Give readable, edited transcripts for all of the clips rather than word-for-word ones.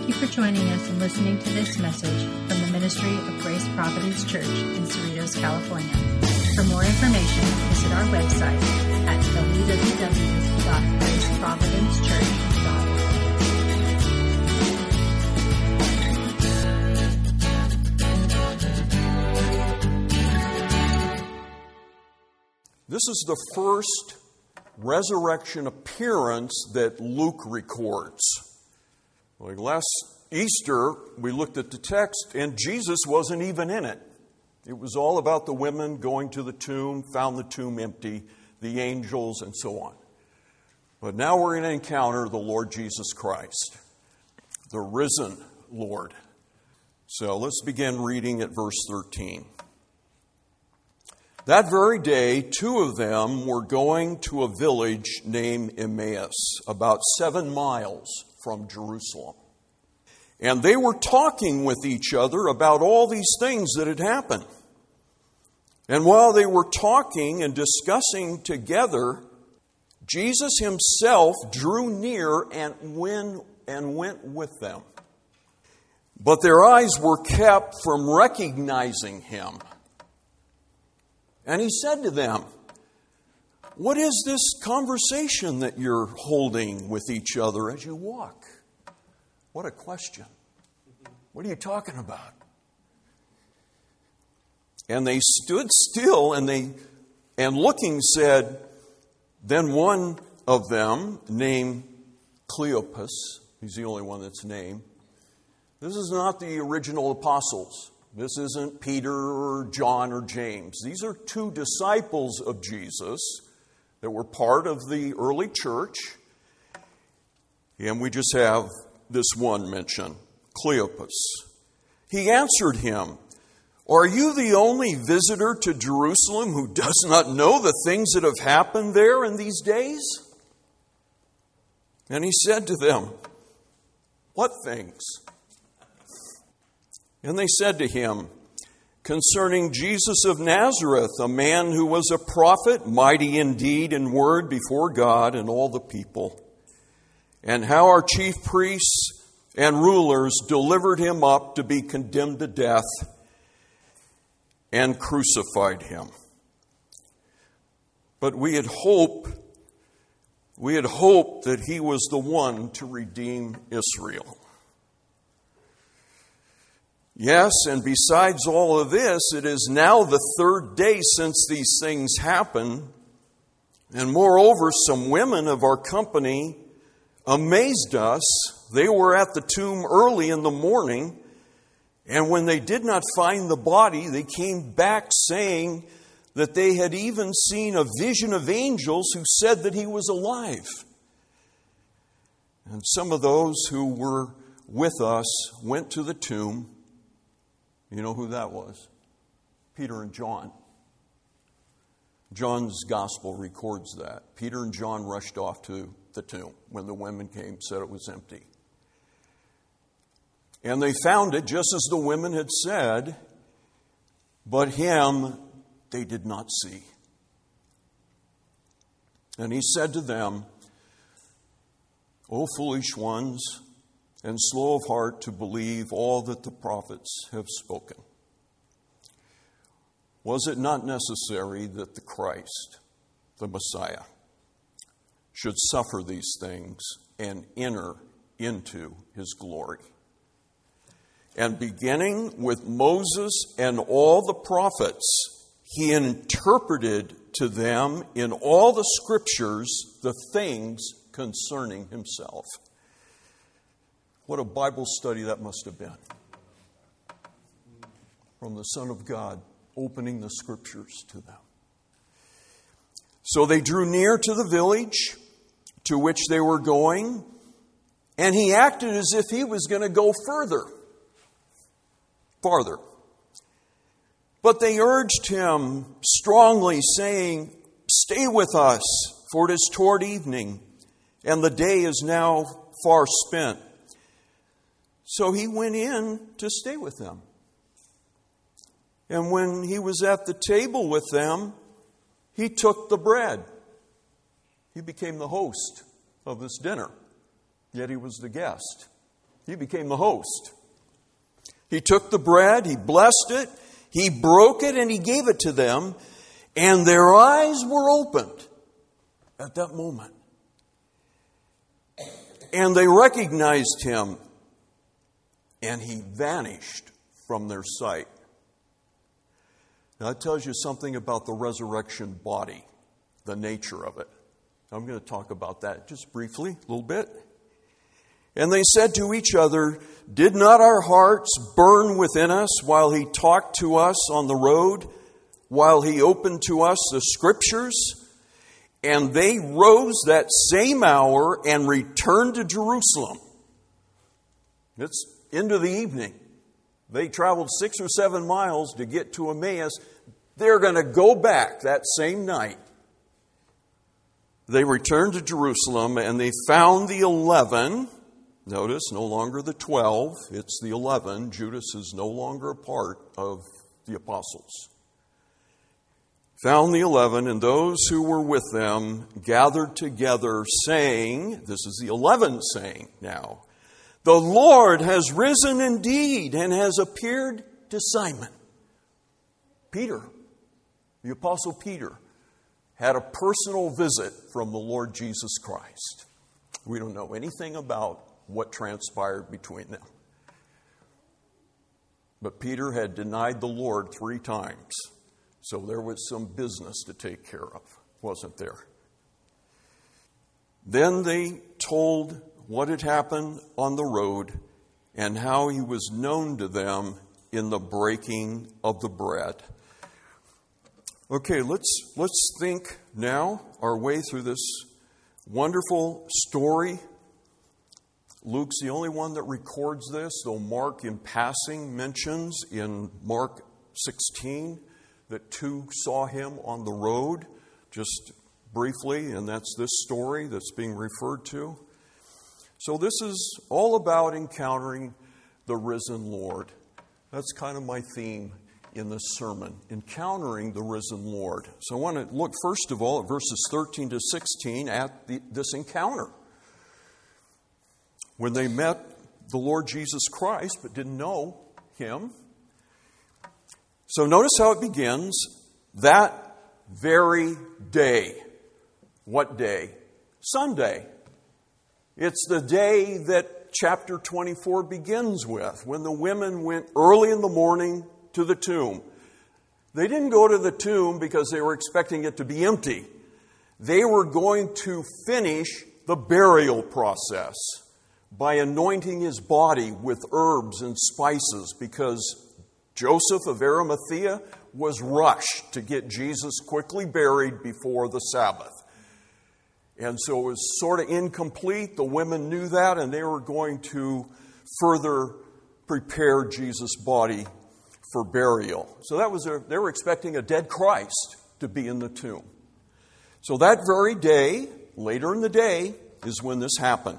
Thank you for joining us and listening to this message from the Ministry of Grace Providence Church in Cerritos, California. For more information, visit our website at www.graceprovidencechurch.org. This is the first resurrection appearance that Luke records. Like last Easter, we looked at the text, and Jesus wasn't even in it. It was all about the women going to the tomb, found the tomb empty, the angels, and so on. But now we're going to encounter the Lord Jesus Christ, the risen Lord. So let's begin reading at verse 13. That very day, two of them were going to a village named Emmaus, about 7 miles from Jerusalem. And they were talking with each other about all these things that had happened. And while they were talking and discussing together, Jesus himself drew near and went with them. But their eyes were kept from recognizing him. And he said to them, "What is this conversation that you're holding with each other as you walk?" What a question. What are you talking about? And they stood still and looking said, then one of them, named Cleopas, he's the only one that's named. This is not the original apostles. This isn't Peter or John or James. These are two disciples of Jesus that were part of the early church. And we just have this one mention, Cleopas. He answered him, "Are you the only visitor to Jerusalem who does not know the things that have happened there in these days?" And he said to them, "What things?" And they said to him, "Concerning Jesus of Nazareth, a man who was a prophet, mighty in deed and word before God and all the people, and how our chief priests and rulers delivered him up to be condemned to death and crucified him. But we had hoped that he was the one to redeem Israel. Yes, and besides all of this, it is now the 3rd day since these things happened, and moreover, some women of our company amazed us. They were at the tomb early in the morning, and when they did not find the body, they came back saying that they had even seen a vision of angels who said that he was alive. And some of those who were with us went to the tomb. You know who that was? Peter and John. John's gospel records that. Peter and John rushed off to the tomb when the women came, said it was empty. And they found it just as the women had said, but him they did not see. And he said to them, "O foolish ones, and slow of heart to believe all that the prophets have spoken. Was it not necessary that the Christ, the Messiah, should suffer these things and enter into his glory? And beginning with Moses and all the prophets, he interpreted to them in all the scriptures the things concerning himself." What a Bible study that must have been. From the Son of God opening the scriptures to them. So they drew near to the village to which they were going, and he acted as if he was going to go farther. But they urged him strongly, saying, "Stay with us, for it is toward evening, and the day is now far spent." So he went in to stay with them. And when he was at the table with them, he took the bread. He became the host of this dinner, yet he was the guest. He became the host. He took the bread, he blessed it, he broke it, and he gave it to them, and their eyes were opened at that moment. And they recognized him, and he vanished from their sight. Now, that tells you something about the resurrection body, the nature of it. I'm going to talk about that just briefly, a little bit. And they said to each other, "Did not our hearts burn within us while he talked to us on the road, while he opened to us the Scriptures?" And they rose that same hour and returned to Jerusalem. It's into the evening. They traveled 6 or 7 miles to get to Emmaus. They're going to go back that same night. They returned to Jerusalem and they found the 11. Notice, no longer the 12, it's the 11. Judas is no longer a part of the apostles. Found the 11, and those who were with them gathered together, saying, this is the 11 saying now, "The Lord has risen indeed and has appeared to Simon." Peter, the apostle Peter, had a personal visit from the Lord Jesus Christ. We don't know anything about what transpired between them. But Peter had denied the Lord 3 times. So there was some business to take care of, wasn't there? Then they told what had happened on the road and how he was known to them in the breaking of the bread. Okay, let's think now our way through this wonderful story. Luke's the only one that records this, though Mark in passing mentions in Mark 16 that 2 saw him on the road, just briefly, and that's this story that's being referred to. So this is all about encountering the risen Lord. That's kind of my theme in this sermon, encountering the risen Lord. So I want to look first of all at verses 13 to 16 at this encounter. When they met the Lord Jesus Christ but didn't know him. So notice how it begins. That very day. What day? Sunday. It's the day that chapter 24 begins with, when the women went early in the morning to the tomb. They didn't go to the tomb because they were expecting it to be empty. They were going to finish the burial process by anointing his body with herbs and spices, because Joseph of Arimathea was rushed to get Jesus quickly buried before the Sabbath. And so it was sort of incomplete. The women knew that, and they were going to further prepare Jesus' body for burial. So they were expecting a dead Christ to be in the tomb. So that very day, later in the day, is when this happened.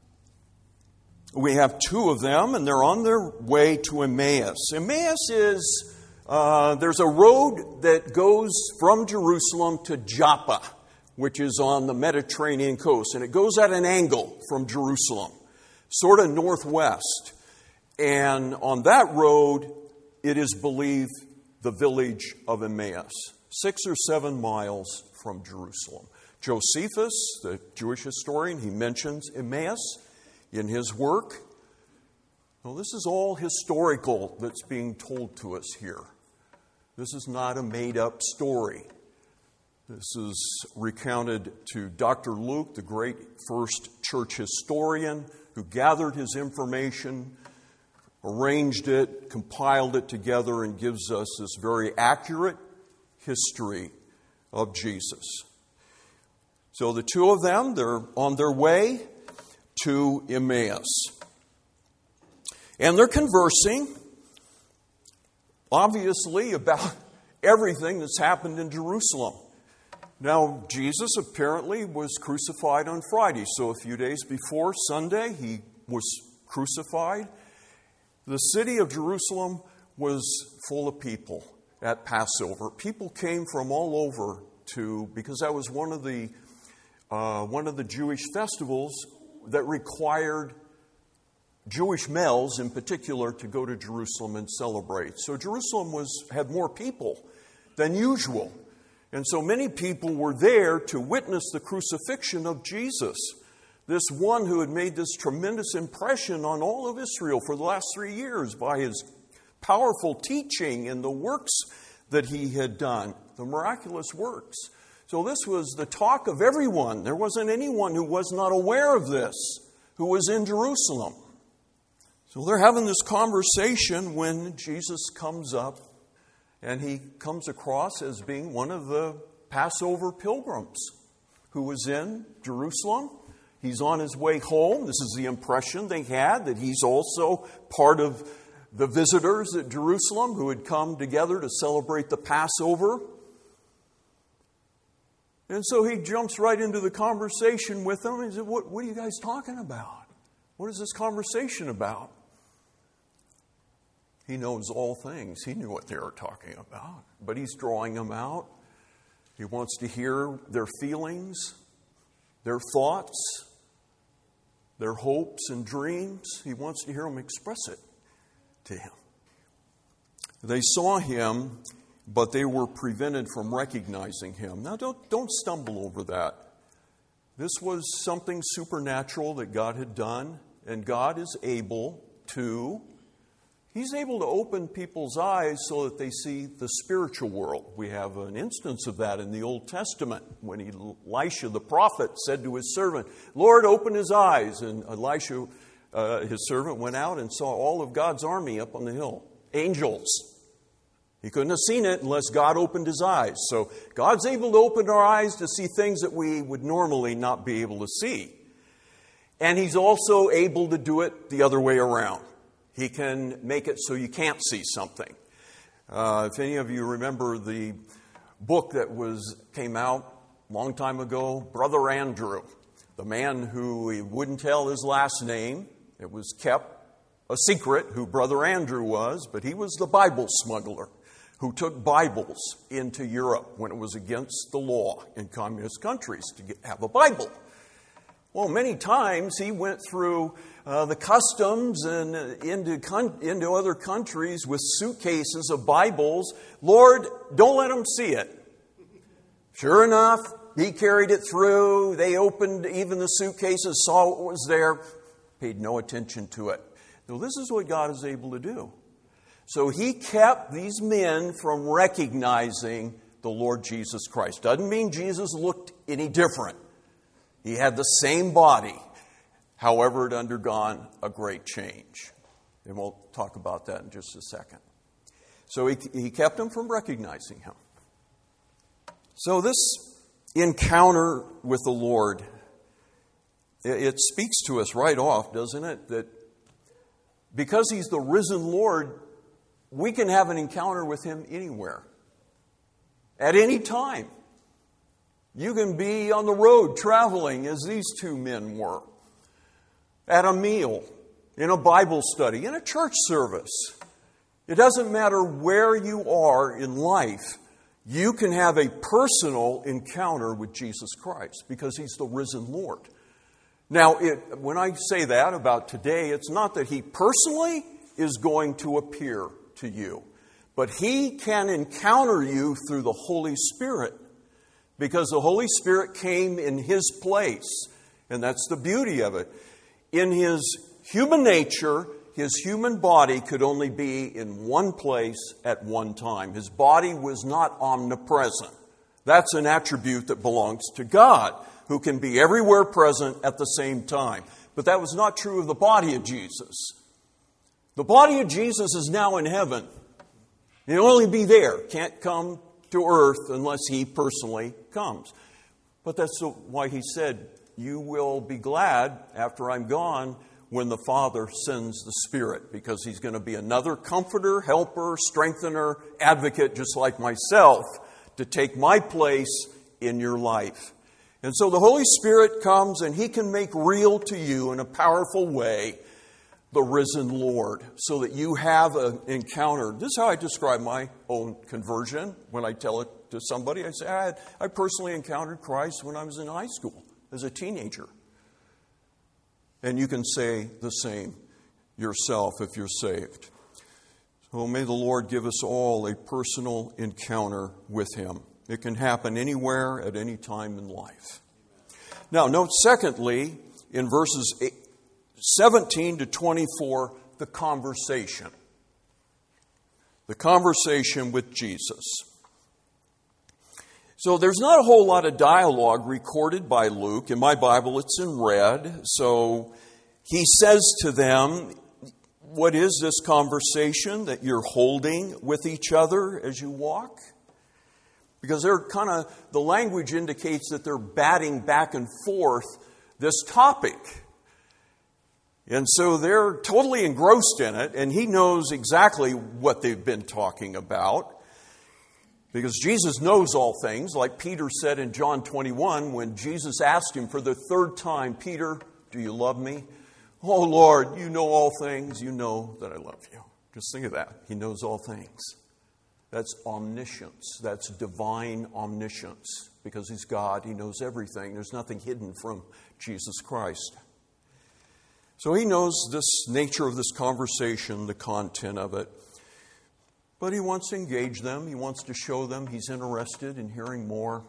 We have 2 of them, and they're on their way to Emmaus. Emmaus is, there's a road that goes from Jerusalem to Joppa, which is on the Mediterranean coast. And it goes at an angle from Jerusalem, sort of northwest. And on that road, it is believed the village of Emmaus, 6 or 7 miles from Jerusalem. Josephus, the Jewish historian, he mentions Emmaus in his work. Well, this is all historical that's being told to us here. This is not a made-up story. This is recounted to Dr. Luke, the great first church historian, who gathered his information, arranged it, compiled it together, and gives us this very accurate history of Jesus. So the 2 of them, they're on their way to Emmaus. And they're conversing, obviously, about everything that's happened in Jerusalem. Now, Jesus apparently was crucified on Friday, so a few days before Sunday, he was crucified. The city of Jerusalem was full of people at Passover. People came from all over because that was one of the Jewish festivals that required Jewish males in particular to go to Jerusalem and celebrate. So Jerusalem had more people than usual. And so many people were there to witness the crucifixion of Jesus, this one who had made this tremendous impression on all of Israel for the last 3 years by his powerful teaching and the works that he had done, the miraculous works. So this was the talk of everyone. There wasn't anyone who was not aware of this, who was in Jerusalem. So they're having this conversation when Jesus comes up, and he comes across as being one of the Passover pilgrims who was in Jerusalem. He's on his way home. This is the impression they had, that he's also part of the visitors at Jerusalem who had come together to celebrate the Passover. And so he jumps right into the conversation with them. He said, what are you guys talking about? What is this conversation about? He knows all things. He knew what they were talking about. But he's drawing them out. He wants to hear their feelings, their thoughts, their hopes and dreams. He wants to hear them express it to him. They saw him, but they were prevented from recognizing him. Now, don't stumble over that. This was something supernatural that God had done, and God is able to open people's eyes so that they see the spiritual world. We have an instance of that in the Old Testament when Elisha the prophet said to his servant, Lord, open his eyes. And Elisha, his servant, went out and saw all of God's army up on the hill. Angels. He couldn't have seen it unless God opened his eyes. So God's able to open our eyes to see things that we would normally not be able to see. And he's also able to do it the other way around. He can make it so you can't see something. If any of you remember the book that came out a long time ago, Brother Andrew, the man who he wouldn't tell his last name. It was kept a secret who Brother Andrew was, but he was the Bible smuggler who took Bibles into Europe when it was against the law in communist countries to have a Bible. Well, many times he went through the customs and into other countries with suitcases of Bibles. Lord, don't let them see it. Sure enough, he carried it through. They opened even the suitcases, saw what was there, paid no attention to it. Now, this is what God is able to do. So he kept these men from recognizing the Lord Jesus Christ. Doesn't mean Jesus looked any different. He had the same body. However, it had undergone a great change. And we'll talk about that in just a second. So he kept them from recognizing him. So this encounter with the Lord, it speaks to us right off, doesn't it? That because he's the risen Lord, we can have an encounter with him anywhere, at any time. You can be on the road traveling as these two men were, at a meal, in a Bible study, in a church service. It doesn't matter where you are in life, you can have a personal encounter with Jesus Christ because he's the risen Lord. Now, when I say that about today, it's not that he personally is going to appear to you, but he can encounter you through the Holy Spirit. Because the Holy Spirit came in his place. And that's the beauty of it. In his human nature, his human body could only be in one place at one time. His body was not omnipresent. That's an attribute that belongs to God, who can be everywhere present at the same time. But that was not true of the body of Jesus. The body of Jesus is now in heaven. He'll only be there. Can't come to earth unless he personally comes. But that's why he said, you will be glad after I'm gone when the Father sends the Spirit, because he's going to be another comforter, helper, strengthener, advocate, just like myself, to take my place in your life. And so the Holy Spirit comes and he can make real to you in a powerful way the risen Lord, so that you have an encounter. This is how I describe my own conversion when I tell it to somebody. I say, I personally encountered Christ when I was in high school as a teenager. And you can say the same. yourself if you're saved. So may the Lord give us all a personal encounter with Him. It can happen anywhere at any time in life. Now, note secondly, in verses 17 to 24, the conversation. The conversation with Jesus. So there's not a whole lot of dialogue recorded by Luke. In my Bible, it's in red. So he says to them, what is this conversation that you're holding with each other as you walk? Because the language indicates that they're batting back and forth this topic. And so they're totally engrossed in it, and he knows exactly what they've been talking about. Because Jesus knows all things, like Peter said in John 21, when Jesus asked him for the third time, Peter, do you love me? Oh, Lord, you know all things. You know that I love you. Just think of that. He knows all things. That's omniscience. That's divine omniscience. Because He's God, He knows everything. There's nothing hidden from Jesus Christ. So He knows this nature of this conversation, the content of it. But He wants to engage them. He wants to show them He's interested in hearing more.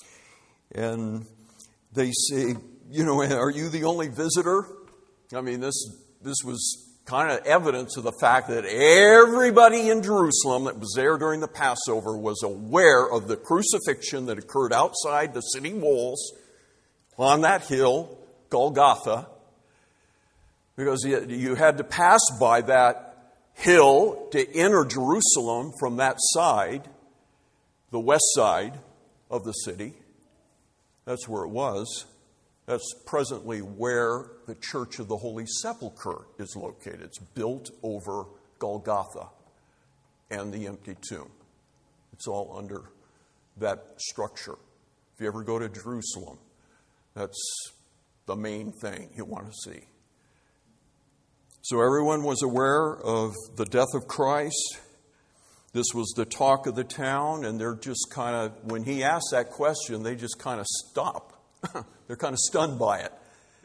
And they say, are you the only visitor? I mean, this was kind of evidence of the fact that everybody in Jerusalem that was there during the Passover was aware of the crucifixion that occurred outside the city walls on that hill, Golgotha, because you had to pass by that hill to enter Jerusalem from that side, the west side of the city. That's where it was. That's presently where the Church of the Holy Sepulchre is located. It's built over Golgotha and the empty tomb. It's all under that structure. If you ever go to Jerusalem, that's the main thing you want to see. So everyone was aware of the death of Christ. This was the talk of the town, and they're just kind of, when he asked that question, they just kind of stop. They're kind of stunned by it.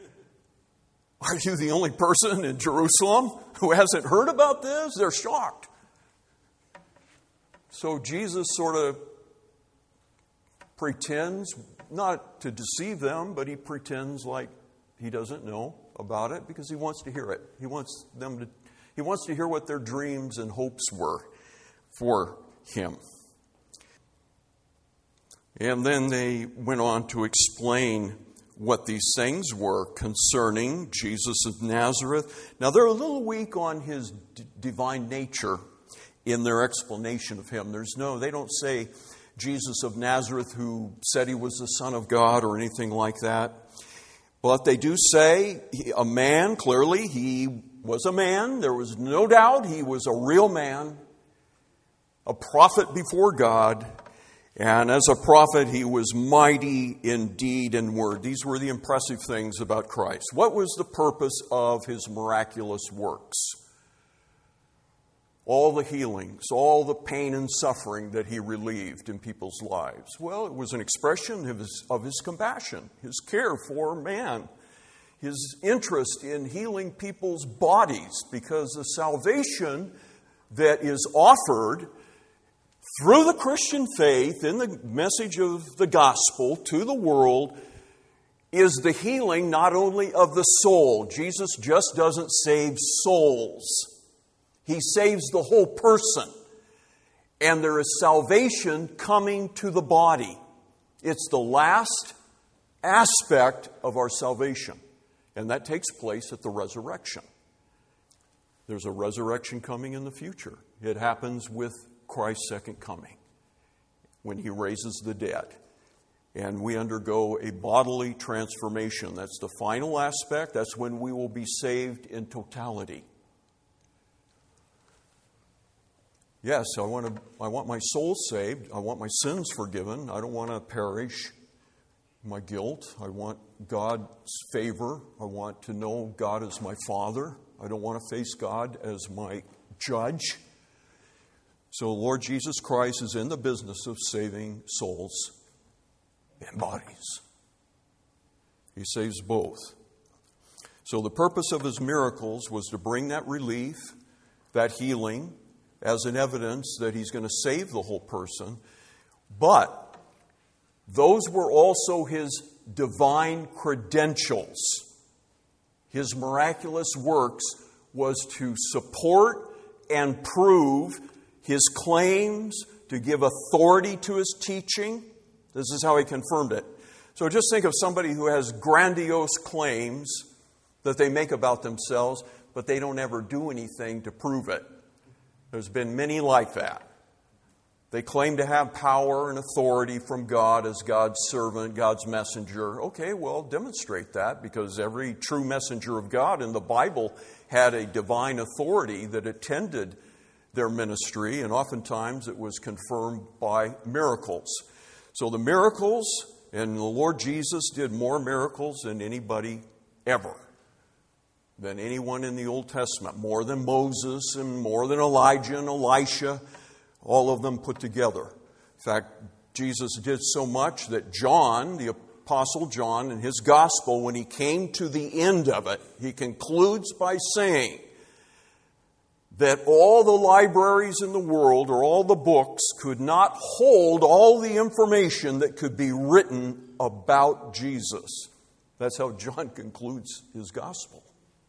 Are you the only person in Jerusalem who hasn't heard about this? They're shocked. So Jesus sort of pretends, not to deceive them, but He pretends like He doesn't know about it because He wants to hear it. He wants to hear what their dreams and hopes were for Him. And then they went on to explain what these things were concerning Jesus of Nazareth. Now, they're a little weak on His divine nature in their explanation of Him. They don't say Jesus of Nazareth who said He was the Son of God or anything like that. But they do say a man, clearly He was a man. There was no doubt He was a real man, a prophet before God. And as a prophet, He was mighty in deed and word. These were the impressive things about Christ. What was the purpose of His miraculous works? All the healings, all the pain and suffering that He relieved in people's lives. Well, it was an expression of His compassion, His care for man, His interest in healing people's bodies, because the salvation that is offered through the Christian faith in the message of the gospel to the world is the healing not only of the soul. Jesus just doesn't save souls. He saves the whole person. And there is salvation coming to the body. It's the last aspect of our salvation. And that takes place at the resurrection. There's a resurrection coming in the future. It happens with Christ's second coming, when He raises the dead. And we undergo a bodily transformation. That's the final aspect. That's when we will be saved in totality. Yes, I want my soul saved. I want my sins forgiven. I don't want to perish my guilt. I want God's favor. I want to know God as my Father. I don't want to face God as my judge. So Lord Jesus Christ is in the business of saving souls and bodies. He saves both. So the purpose of his miracles was to bring that relief, that healing, as an evidence that he's going to save the whole person. But those were also his divine credentials. His miraculous works was to support and prove his claims, to give authority to his teaching. This is how he confirmed it. So just think of somebody who has grandiose claims that they make about themselves, but they don't ever do anything to prove it. There's been many like that. They claim to have power and authority from God as God's servant, God's messenger. Okay, well, demonstrate that, because every true messenger of God in the Bible had a divine authority that attended their ministry, and oftentimes it was confirmed by miracles. So the miracles, and the Lord Jesus did more miracles than anybody ever, than anyone in the Old Testament, more than Moses and more than Elijah and Elisha, all of them put together. In fact, Jesus did so much that John, the Apostle John, in his gospel, when he came to the end of it, he concludes by saying that all the libraries in the world, or all the books, could not hold all the information that could be written about Jesus. That's how John concludes his gospel.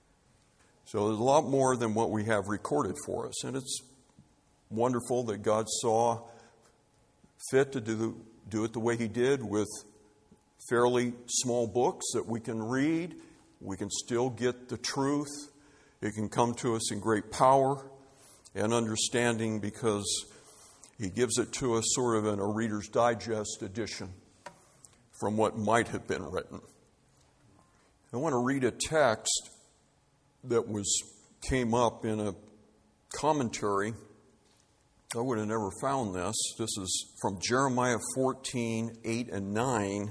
So there's a lot more than what we have recorded for us. And it's wonderful that God saw fit to do it the way he did, with fairly small books that we can read. We can still get the truth. It can come to us in great power and understanding, because he gives it to us sort of in a Reader's Digest edition from what might have been written. I want to read a text that came up in a commentary. I would have never found this. This is from Jeremiah 14, 8 and 9.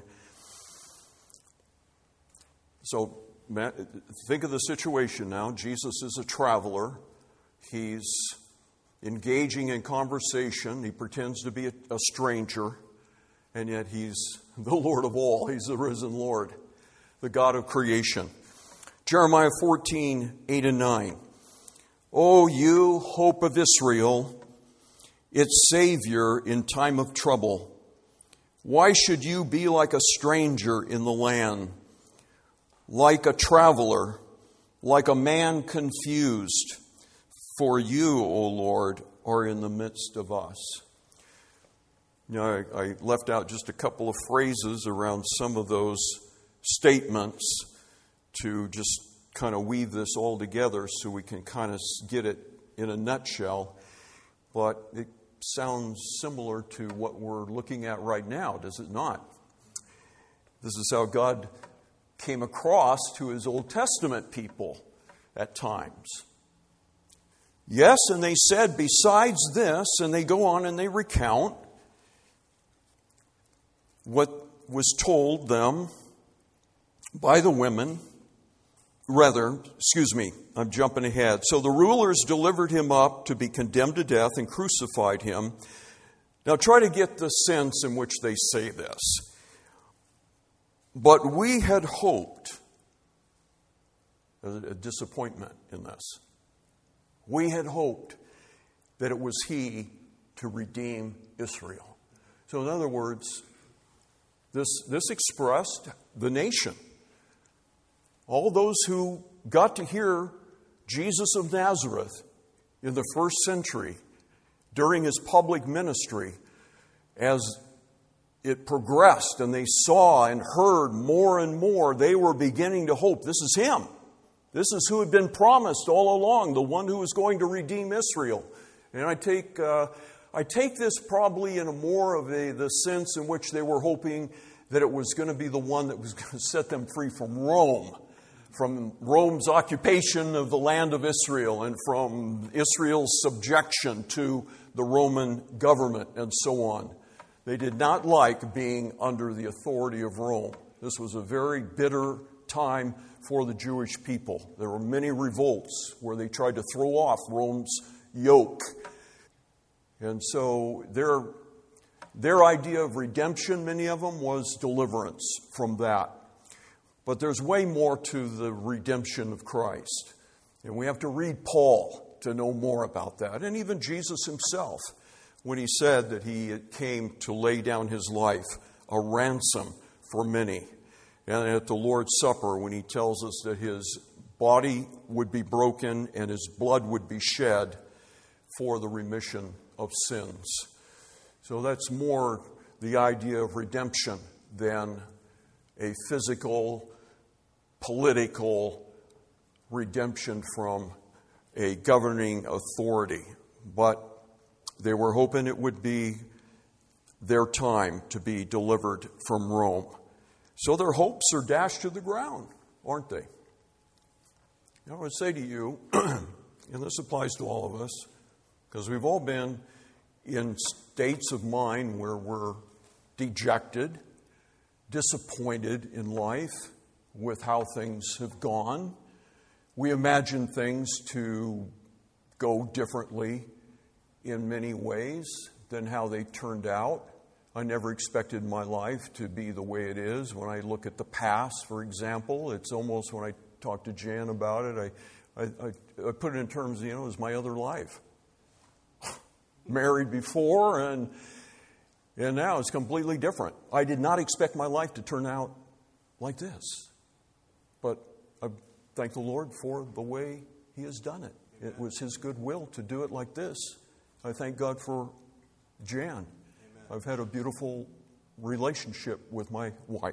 So think of the situation now. Jesus is a traveler. He's engaging in conversation. He pretends to be a stranger, and yet he's the Lord of all. He's the risen Lord, the God of creation. Jeremiah 14, 8 and 9. O you, hope of Israel, its Savior in time of trouble, why should you be like a stranger in the land, like a traveler, like a man confused? For you, O Lord, are in the midst of us. Now, I left out just a couple of phrases around some of those statements to just kind of weave this all together so we can kind of get it in a nutshell. But it sounds similar to what we're looking at right now, does it not? This is how God came across to his Old Testament people at times. Yes, and they said, besides this, and they go on and they recount what was told them by the women. I'm jumping ahead. So the rulers delivered him up to be condemned to death and crucified him. Now try to get the sense in which they say this. But we had hoped, a disappointment in this. We had hoped that it was he to redeem Israel. So in other words, this expressed the nation. All those who got to hear Jesus of Nazareth in the first century during his public ministry, as it progressed and they saw and heard more and more, they were beginning to hope. This is him. This is who had been promised all along, the one who was going to redeem Israel. And I take this probably in a more of the sense in which they were hoping that it was going to be the one that was going to set them free from Rome's occupation of the land of Israel, and from Israel's subjection to the Roman government and so on. They did not like being under the authority of Rome. This was a very bitter time for the Jewish people. There were many revolts where they tried to throw off Rome's yoke. And so their idea of redemption, many of them, was deliverance from that. But there's way more to the redemption of Christ. And we have to read Paul to know more about that. And even Jesus himself, when he said that he came to lay down his life, a ransom for many. And at the Lord's Supper, when he tells us that his body would be broken and his blood would be shed for the remission of sins. So that's more the idea of redemption than a physical, political redemption from a governing authority. But they were hoping it would be their time to be delivered from Rome. So their hopes are dashed to the ground, aren't they? I would say to you, and this applies to all of us, because we've all been in states of mind where we're dejected, disappointed in life with how things have gone. We imagine things to go differently in many ways than how they turned out. I never expected my life to be the way it is. When I look at the past, for example, it's almost, when I talk to Jan about it, I put it in terms, it was my other life. Married before, and now it's completely different. I did not expect my life to turn out like this. But I thank the Lord for the way He has done it. It was His good will to do it like this. I thank God for Jan. Amen. I've had a beautiful relationship with my wife.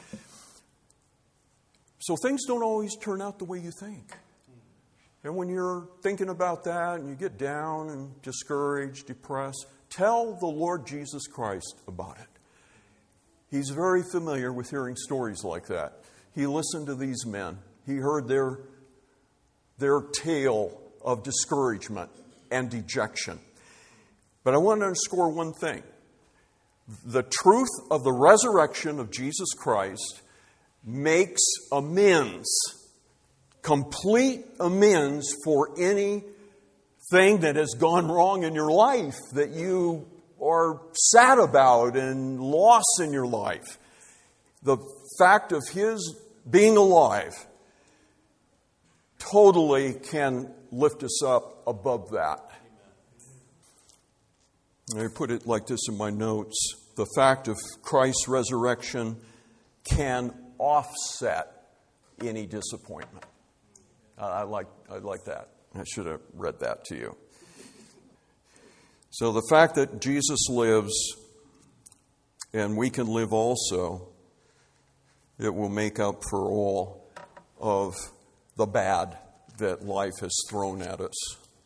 So things don't always turn out the way you think. And when you're thinking about that and you get down and discouraged, depressed, tell the Lord Jesus Christ about it. He's very familiar with hearing stories like that. He listened to these men. He heard their tale of discouragement and dejection. But I want to underscore one thing. The truth of the resurrection of Jesus Christ makes amends, complete amends for anything that has gone wrong in your life that you are sad about and lost in your life. The fact of His being alive totally can lift us up above that. I put it like this in my notes. The fact of Christ's resurrection can offset any disappointment. I like that. I should have read that to you. So the fact that Jesus lives and we can live also, it will make up for all of the bad that life has thrown at us.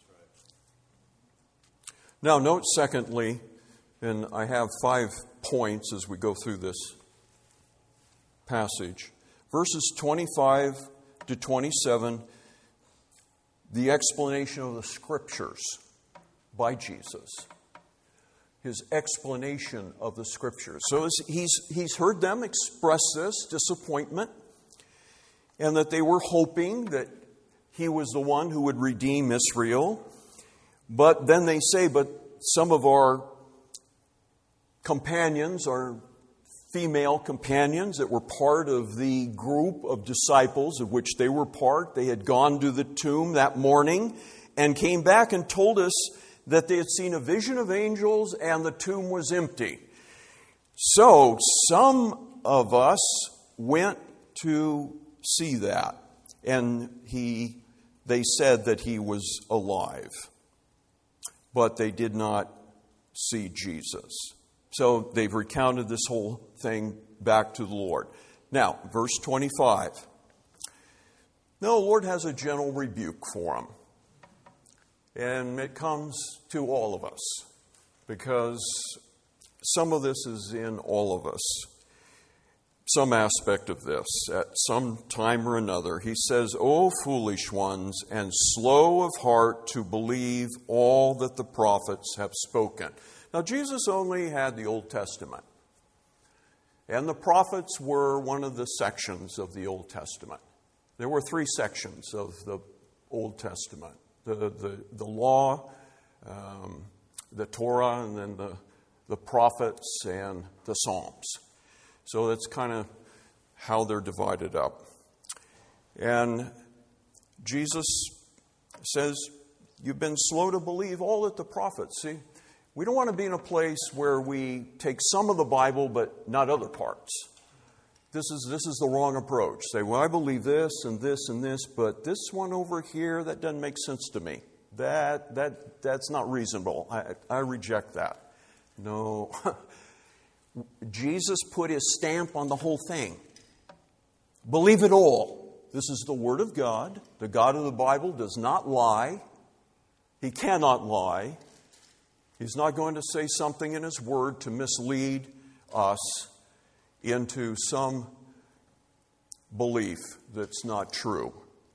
Now, note secondly, and I have 5 points as we go through this passage. Verses 25 to 27, the explanation of the Scriptures by Jesus. His explanation of the Scriptures. So he's heard them express this disappointment, and that they were hoping that He was the one who would redeem Israel. But then they say, but some of our companions, our female companions that were part of the group of disciples of which they were part, they had gone to the tomb that morning and came back and told us that they had seen a vision of angels and the tomb was empty. So some of us went to see that, and they said that He was alive. But they did not see Jesus. So they've recounted this whole thing back to the Lord. Now, verse 25. No, the Lord has a gentle rebuke for them. And it comes to all of us, because some of this is in all of us. Some aspect of this at some time or another. He says, O foolish ones, and slow of heart to believe all that the prophets have spoken. Now, Jesus only had the Old Testament. And the prophets were one of the sections of the Old Testament. There were 3 sections of the Old Testament. The law, the Torah, and then the prophets and the Psalms. So that's kind of how they're divided up. And Jesus says, you've been slow to believe all that the prophets. See, we don't want to be in a place where we take some of the Bible but not other parts. This is the wrong approach. Say, well, I believe this and this and this, but this one over here, that doesn't make sense to me. That's not reasonable. I reject that. No. Jesus put his stamp on the whole thing. Believe it all. This is the Word of God. The God of the Bible does not lie. He cannot lie. He's not going to say something in His Word to mislead us into some belief that's not true.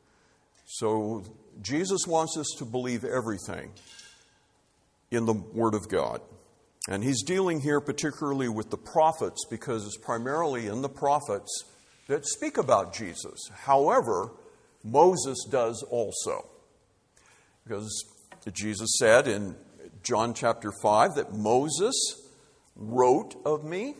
So Jesus wants us to believe everything in the Word of God. And He's dealing here particularly with the prophets because it's primarily in the prophets that speak about Jesus. However, Moses does also. Because Jesus said in John chapter 5 that Moses wrote of me.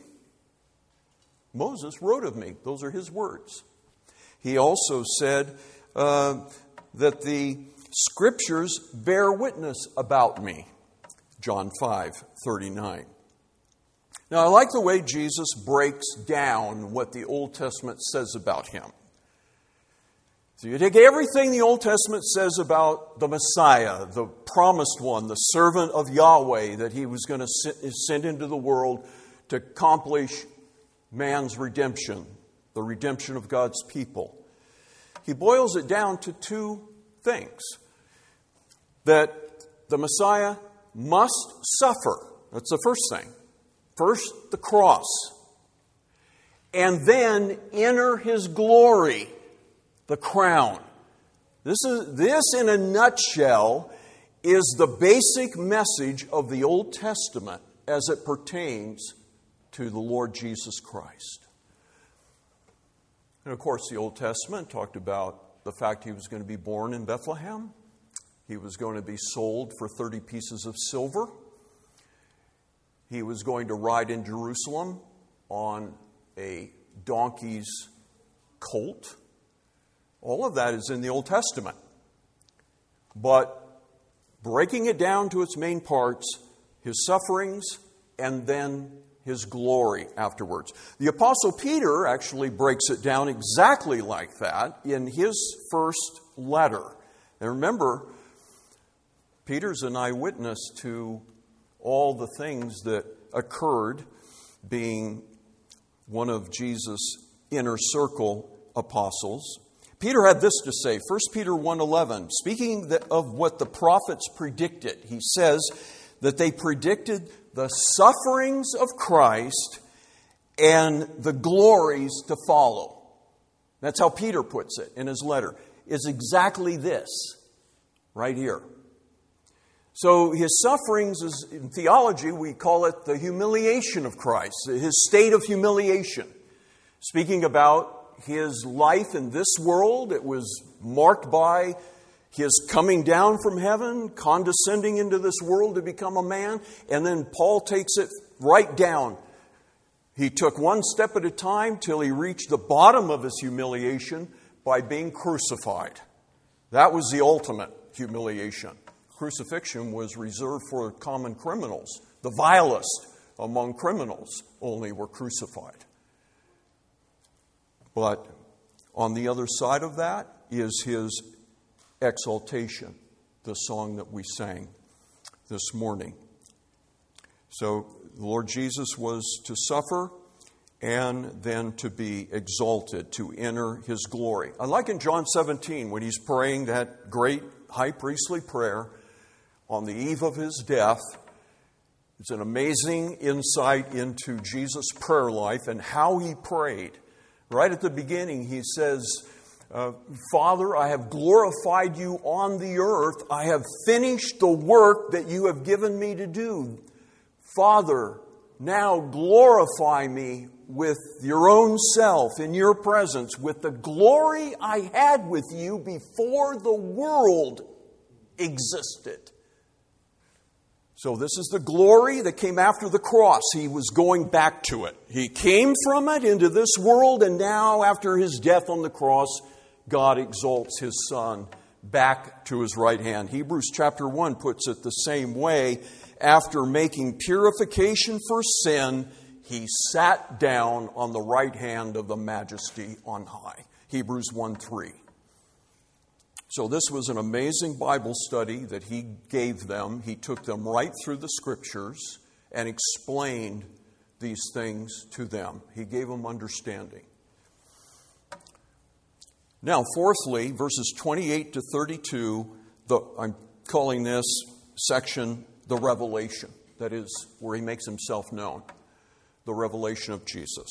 Moses wrote of me. Those are his words. He also said that the Scriptures bear witness about me. John 5:39. Now, I like the way Jesus breaks down what the Old Testament says about him. So you take everything the Old Testament says about the Messiah, the promised one, the servant of Yahweh that he was going to send into the world to accomplish man's redemption, the redemption of God's people. He boils it down to two things. That the Messiah must suffer. That's the first thing. First, the cross. And then enter his glory, the crown. This in a nutshell is the basic message of the Old Testament as it pertains to the Lord Jesus Christ. And of course, the Old Testament talked about the fact he was going to be born in Bethlehem. He was going to be sold for 30 pieces of silver. He was going to ride in Jerusalem on a donkey's colt. All of that is in the Old Testament. But breaking it down to its main parts, his sufferings and then his glory afterwards. The Apostle Peter actually breaks it down exactly like that in his first letter. And remember, Peter's an eyewitness to all the things that occurred, being one of Jesus' inner circle apostles. Peter had this to say, 1 Peter 1:11, speaking of what the prophets predicted. He says that they predicted the sufferings of Christ and the glories to follow. That's how Peter puts it in his letter. It's exactly this, right here. So his sufferings is, in theology, we call it the humiliation of Christ, his state of humiliation. Speaking about his life in this world, it was marked by his coming down from heaven, condescending into this world to become a man, and then Paul takes it right down. He took one step at a time till he reached the bottom of his humiliation by being crucified. That was the ultimate humiliation. Crucifixion was reserved for common criminals. The vilest among criminals only were crucified. But on the other side of that is his exaltation, the song that we sang this morning. So the Lord Jesus was to suffer and then to be exalted, to enter his glory. I like in John 17 when he's praying that great high priestly prayer on the eve of his death. It's an amazing insight into Jesus' prayer life and how he prayed. Right at the beginning, he says, Father, I have glorified you on the earth. I have finished the work that you have given me to do. Father, now glorify me with your own self in your presence, with the glory I had with you before the world existed. So this is the glory that came after the cross. He was going back to it. He came from it into this world, and now after his death on the cross, God exalts his Son back to his right hand. Hebrews chapter 1 puts it the same way. After making purification for sin, he sat down on the right hand of the Majesty on high. Hebrews 1:3. So this was an amazing Bible study that he gave them. He took them right through the Scriptures and explained these things to them. He gave them understanding. Now, fourthly, verses 28 to 32, I'm calling this section the revelation. That is where he makes himself known. The revelation of Jesus.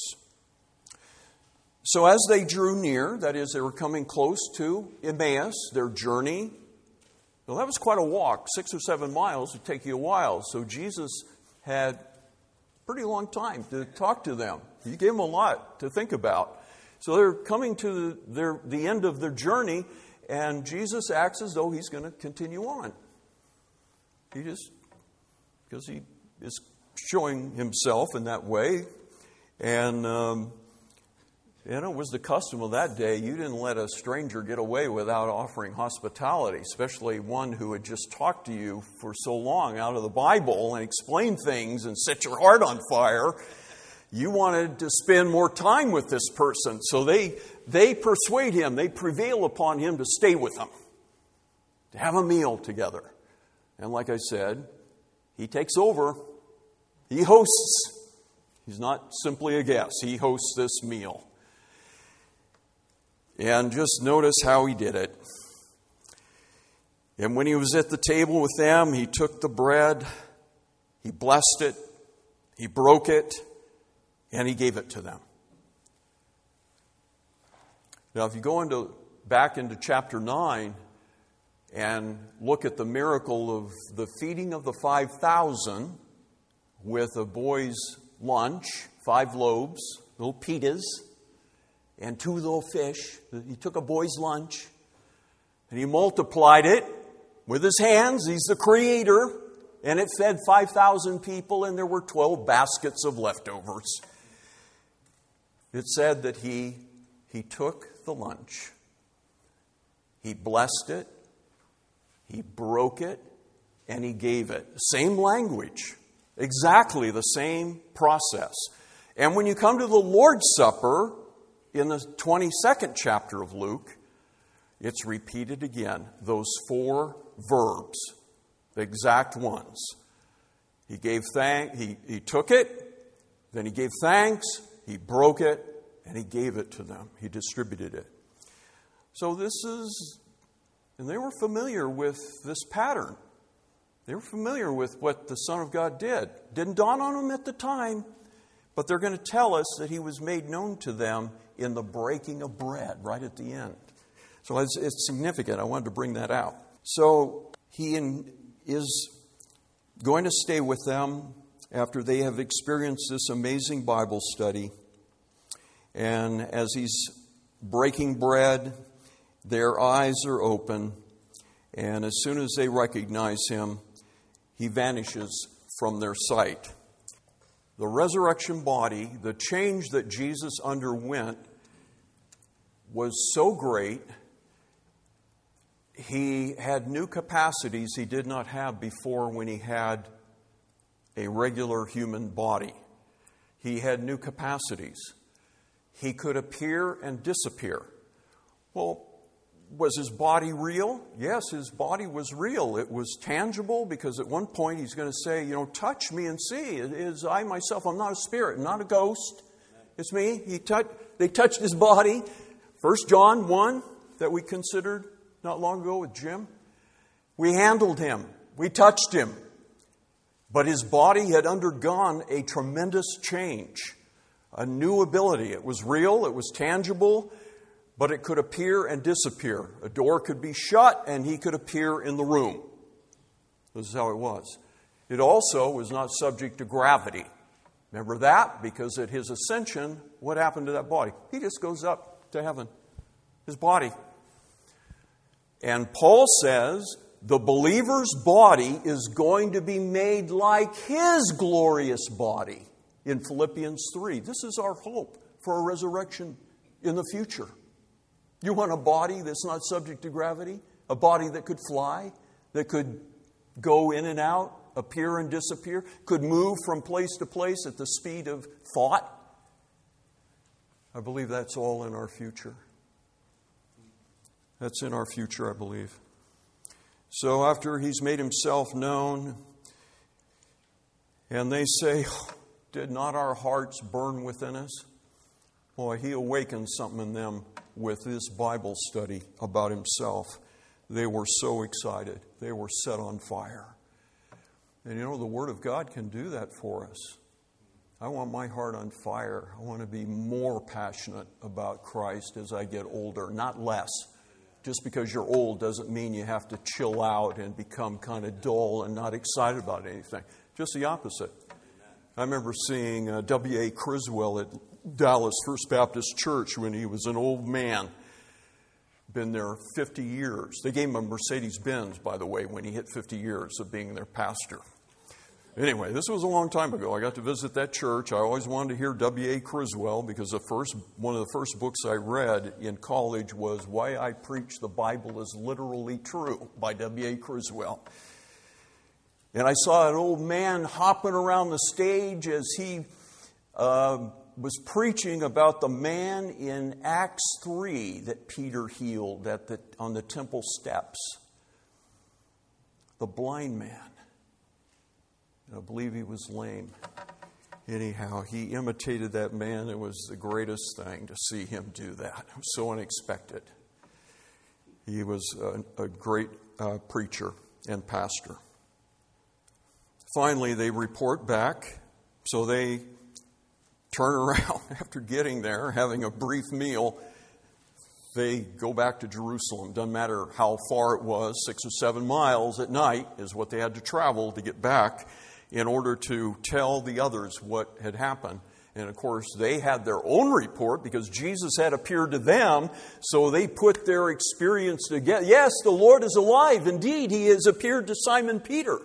So as they drew near, that is, they were coming close to Emmaus, their journey. Well, that was quite a walk. 6 or 7 miles would take you a while. So Jesus had a pretty long time to talk to them. He gave them a lot to think about. So they're coming to the end of their journey, and Jesus acts as though he's going to continue on. Because he is showing himself in that way. And it was the custom of that day. You didn't let a stranger get away without offering hospitality, especially one who had just talked to you for so long out of the Bible and explained things and set your heart on fire. You wanted to spend more time with this person. So they persuade him, they prevail upon him to stay with them, to have a meal together. And like I said, he takes over. He hosts. He's not simply a guest. He hosts this meal. And just notice how he did it. And when he was at the table with them, he took the bread, he blessed it, he broke it, and he gave it to them. Now, if you go back into chapter 9 and look at the miracle of the feeding of the 5,000 with a boy's lunch, 5 loaves, little pitas, and 2 little fish. He took a boy's lunch and he multiplied it with his hands. He's the creator. And it fed 5,000 people, and there were 12 baskets of leftovers. It said that he took the lunch. He blessed it. He broke it. And he gave it. Same language. Exactly the same process. And when you come to the Lord's Supper, in the 22nd chapter of Luke, it's repeated again. Those 4 verbs, the exact ones. He gave thanks, he took it, then he gave thanks, he broke it, and he gave it to them. He distributed it. So and they were familiar with this pattern. They were familiar with what the Son of God did. Didn't dawn on them at the time, but they're going to tell us that he was made known to them in the breaking of bread right at the end. So it's significant. I wanted to bring that out. So he is going to stay with them after they have experienced this amazing Bible study. And as he's breaking bread, their eyes are open. And as soon as they recognize him, he vanishes from their sight. The resurrection body, the change that Jesus underwent was so great, he had new capacities he did not have before when he had a regular human body. He had new capacities. He could appear and disappear. Well, was his body real? Yes, his body was real. It was tangible because at one point he's going to say, touch me and see. It is I myself. I'm not a spirit, not a ghost. It's me. They touched his body. 1 John 1 that we considered not long ago with Jim. We handled him. We touched him. But his body had undergone a tremendous change, a new ability. It was real. It was tangible. But it could appear and disappear. A door could be shut and he could appear in the room. This is how it was. It also was not subject to gravity. Remember that? Because at his ascension, what happened to that body? He just goes up to heaven. His body. And Paul says the believer's body is going to be made like His glorious body in Philippians 3. This is our hope for a resurrection in the future. You want a body that's not subject to gravity? A body that could fly, that could go in and out, appear and disappear, could move from place to place at the speed of thought? I believe that's all in our future. That's in our future, I believe. So after He's made Himself known, and they say, did not our hearts burn within us? Boy, He awakened something in them with this Bible study about Himself. They were so excited. They were set on fire. And you know, the Word of God can do that for us. I want my heart on fire. I want to be more passionate about Christ as I get older, not less. Just because you're old doesn't mean you have to chill out and become kind of dull and not excited about anything. Just the opposite. I remember seeing W.A. Criswell at Dallas First Baptist Church when he was an old man. Been there 50 years. They gave him a Mercedes-Benz, by the way, when he hit 50 years of being their pastor. Anyway, this was a long time ago. I got to visit that church. I always wanted to hear W.A. Criswell because one of the first books I read in college was Why I Preach the Bible is Literally True by W.A. Criswell. And I saw an old man hopping around the stage as he was preaching about the man in Acts 3 that Peter healed on the temple steps. The blind man. I believe he was lame. Anyhow, he imitated that man. It was the greatest thing to see him do that. It was so unexpected. He was a great preacher and pastor. Finally, they report back. So they turn around after getting there, having a brief meal. They go back to Jerusalem. Doesn't matter how far it was, 6 or 7 miles at night is what they had to travel to get back in order to tell the others what had happened. And of course, they had their own report because Jesus had appeared to them, so they put their experience together. Yes, the Lord is alive. Indeed, He has appeared to Simon Peter.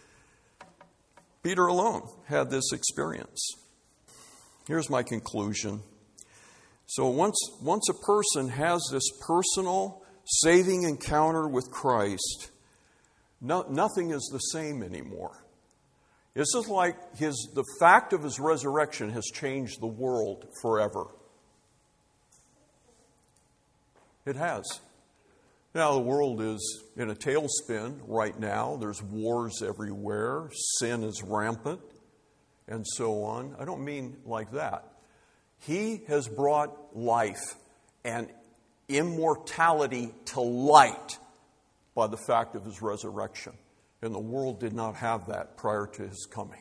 Peter alone had this experience. Here's my conclusion. So once a person has this personal, saving encounter with Christ, nothing is the same anymore. It's just like the fact of His resurrection has changed the world forever. It has. Now, the world is in a tailspin right now. There's wars everywhere. Sin is rampant, and so on. I don't mean like that. He has brought life and immortality to light by the fact of His resurrection. And the world did not have that prior to His coming.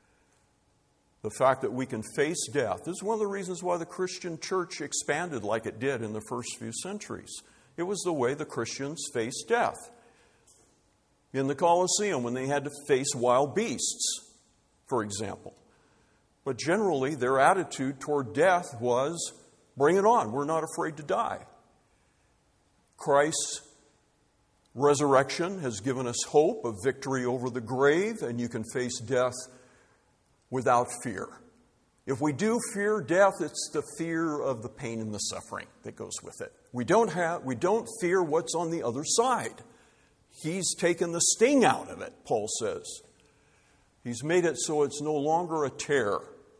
The fact that we can face death. This is one of the reasons why the Christian church expanded like it did in the first few centuries. It was the way the Christians faced death. In the Colosseum, when they had to face wild beasts, for example. But generally, their attitude toward death was, bring it on, we're not afraid to die. Christ's resurrection has given us hope of victory over the grave, and you can face death without fear. If we do fear death, it's the fear of the pain and the suffering that goes with it. We don't fear what's on the other side. He's taken the sting out of it, Paul says. He's made it so it's no longer a terror.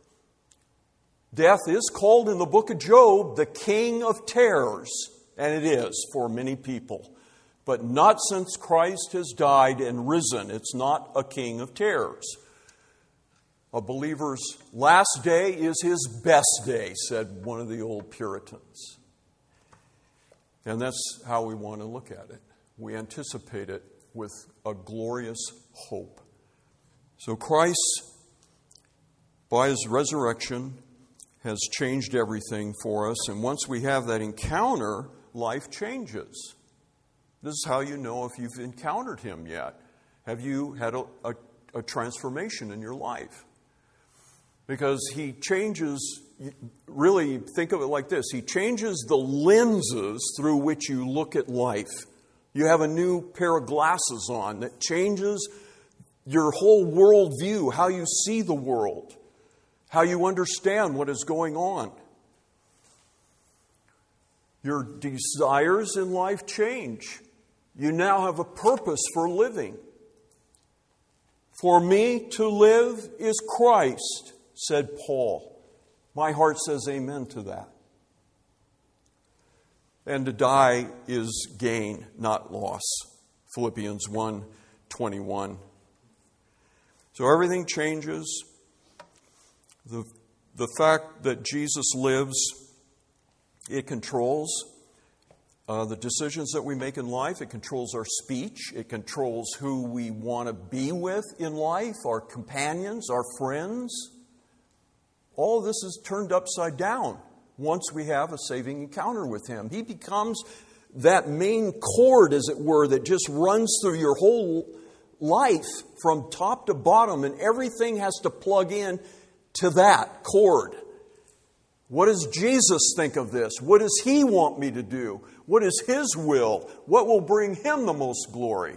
Death is called in the book of Job the king of terrors, and it is for many people. But not since Christ has died and risen. It's not a king of terrors. A believer's last day is his best day, said one of the old Puritans. And that's how we want to look at it. We anticipate it with a glorious hope. So Christ, by His resurrection, has changed everything for us. And once we have that encounter, life changes. This is how you know if you've encountered Him yet. Have you had a transformation in your life? Because He changes, really think of it like this. He changes the lenses through which you look at life. You have a new pair of glasses on that changes your whole worldview, how you see the world, how you understand what is going on. Your desires in life change. You now have a purpose for living. For me to live is Christ, said Paul. My heart says amen to that. And to die is gain, not loss. Philippians 1:21. So everything changes. The fact that Jesus lives, it controls the decisions that we make in life. It controls our speech. It controls who we want to be with in life, our companions, our friends. All of this is turned upside down once we have a saving encounter with Him. He becomes that main cord, as it were, that just runs through your whole life from top to bottom, and everything has to plug in to that cord. What does Jesus think of this? What does He want me to do? What is His will? What will bring Him the most glory?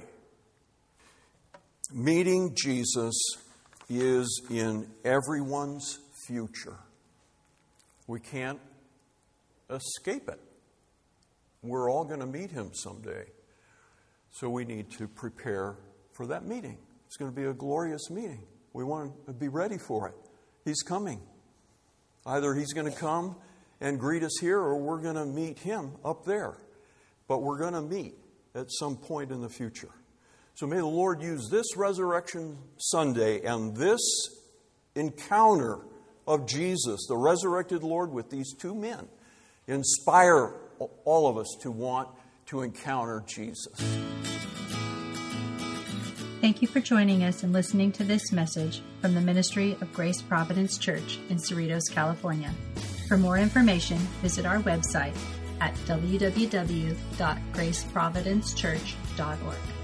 Meeting Jesus is in everyone's future. We can't escape it. We're all going to meet Him someday. So we need to prepare for that meeting. It's going to be a glorious meeting. We want to be ready for it. He's coming. Either He's going to come and greet us here, or we're going to meet Him up there. But we're going to meet at some point in the future. So may the Lord use this Resurrection Sunday and this encounter of Jesus, the resurrected Lord, with these two men, inspire all of us to want to encounter Jesus. Thank you for joining us and listening to this message from the Ministry of Grace Providence Church in Cerritos, California. For more information, visit our website at www.graceprovidencechurch.org.